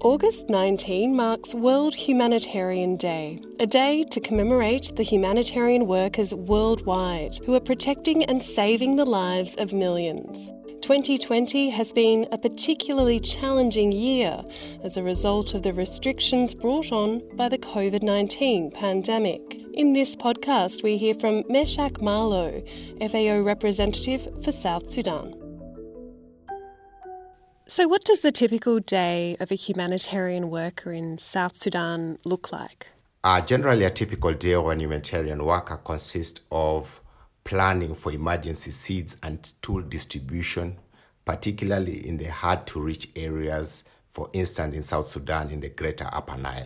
August 19 marks World Humanitarian Day, a day to commemorate the humanitarian workers worldwide who are protecting and saving the lives of millions. 2020 has been a particularly challenging year as a result of the restrictions brought on by the COVID-19 pandemic. In this podcast, we hear from Meshak Malo, FAO representative for South Sudan. So what does the typical day of a humanitarian worker in South Sudan look like? Generally, a typical day of a humanitarian worker consists of planning for emergency seeds and tool distribution, particularly in the hard-to-reach areas, for instance, in South Sudan, in the Greater Upper Nile.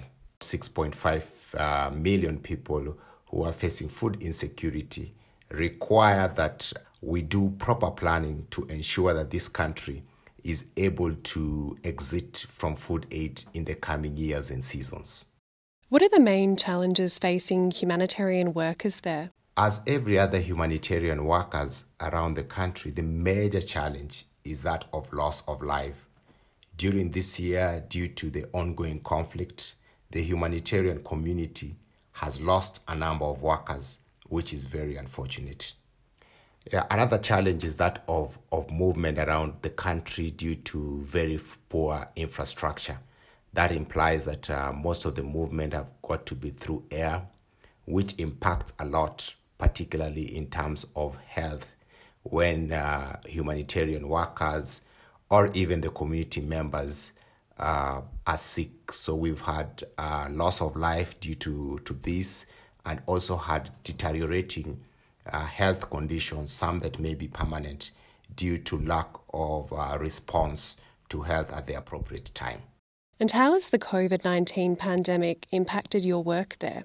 6.5 million people who are facing food insecurity require that we do proper planning to ensure that this country is able to exit from food aid in the coming years and seasons. What are the main challenges facing humanitarian workers there? As every other humanitarian workers around the country, the major challenge is that of loss of life. During this year, due to the ongoing conflict, the humanitarian community has lost a number of workers, which is very unfortunate. Another challenge is that of movement around the country due to very poor infrastructure. That implies that most of the movement have got to be through air, which impacts a lot, particularly in terms of health, when humanitarian workers or even the community members are sick. So we've had loss of life due to this, and also had deteriorating health conditions, some that may be permanent due to lack of response to health at the appropriate time. And how has the COVID-19 pandemic impacted your work there?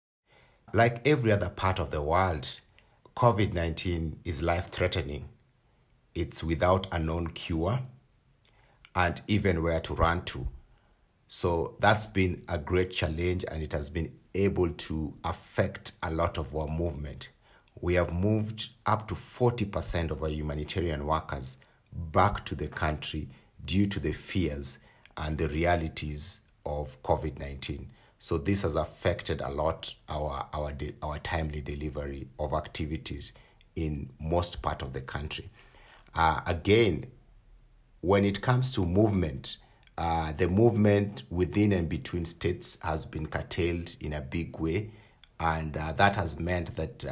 Like every other part of the world, COVID-19 is life-threatening. It's without a known cure and even where to run to. So that's been a great challenge, and it has been able to affect a lot of our movement. We have moved up to 40% of our humanitarian workers back to the country due to the fears and the realities of COVID-19. So this has affected a lot our timely delivery of activities in most part of the country. Again, when it comes to movement, the movement within and between states has been curtailed in a big way, and that has meant that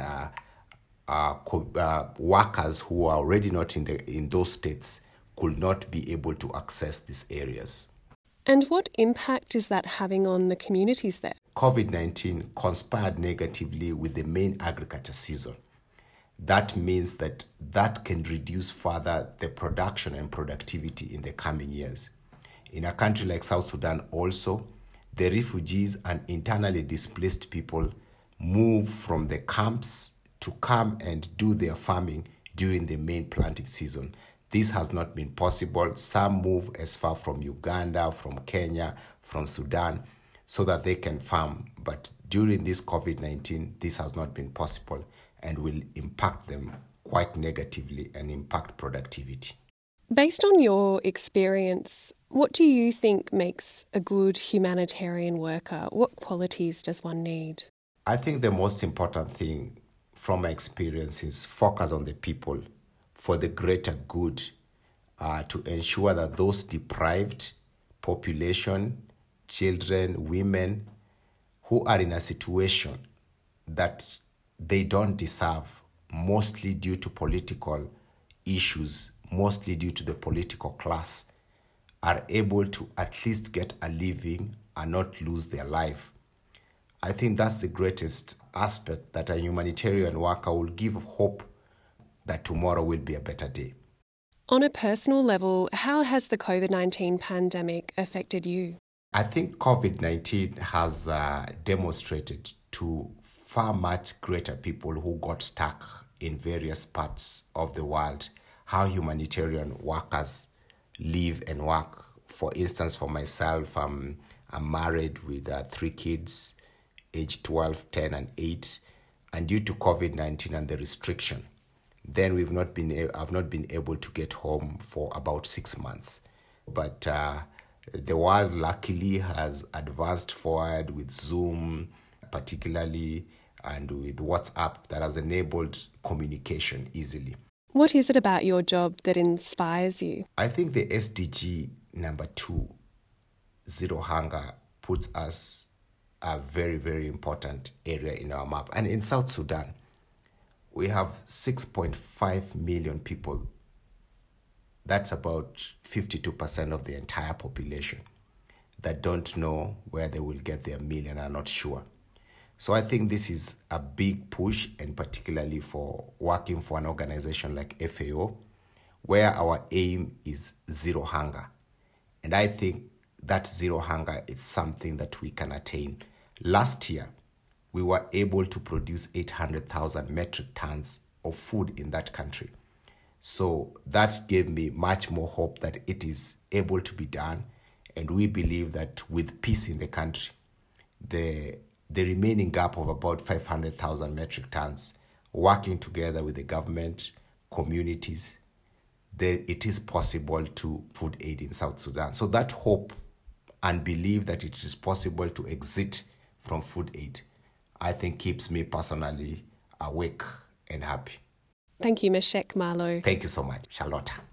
workers who are already not in those states could not be able to access these areas. And what impact is that having on the communities there? COVID-19 conspired negatively with the main agriculture season. That means that can reduce further the production and productivity in the coming years. In a country like South Sudan also, the refugees and internally displaced people move from the camps to come and do their farming during the main planting season. This has not been possible. Some move as far from Uganda, from Kenya, from Sudan, so that they can farm. But during this COVID-19, this has not been possible and will impact them quite negatively and impact productivity. Based on your experience, what do you think makes a good humanitarian worker? What qualities does one need? I think the most important thing from my experience is focus on the people for the greater good, to ensure that those deprived population, children, women, who are in a situation that they don't deserve, mostly due to political issues, mostly due to the political class, are able to at least get a living and not lose their life. I think that's the greatest aspect, that a humanitarian worker will give hope that tomorrow will be a better day. On a personal level, how has the COVID-19 pandemic affected you? I think COVID-19 has demonstrated to far much greater people who got stuck in various parts of the world how humanitarian workers live and work. For instance, for myself, I'm married with 3 kids, aged 12, 10, and 8. And due to COVID-19 and the restriction, then I've not been able to get home for about 6 months. But The world luckily has advanced forward with Zoom, particularly, and with WhatsApp that has enabled communication easily. What is it about your job that inspires you? I think the SDG number 2, zero hunger, puts us a very, very important area in our map. And in South Sudan, we have 6.5 million people. That's about 52% of the entire population that don't know where they will get their meal and are not sure. So I think this is a big push, and particularly for working for an organization like FAO, where our aim is zero hunger. And I think that zero hunger is something that we can attain. Last year, we were able to produce 800,000 metric tons of food in that country. So that gave me much more hope that it is able to be done. And we believe that with peace in the country, the remaining gap of about 500,000 metric tons, working together with the government, communities, it is possible to food aid in South Sudan. So that hope and belief that it is possible to exit from food aid, I think keeps me personally awake and happy. Thank you, Meshek Malo. Thank you so much, Charlotta.